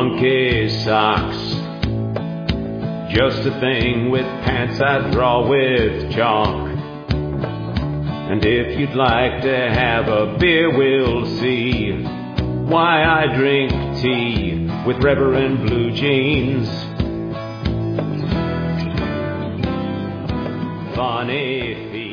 monkey socks, just a thing with pants I draw with chalk. And if you'd like to have a beer, we'll see why I drink tea with Reverend Blue Jeans. Funny feet.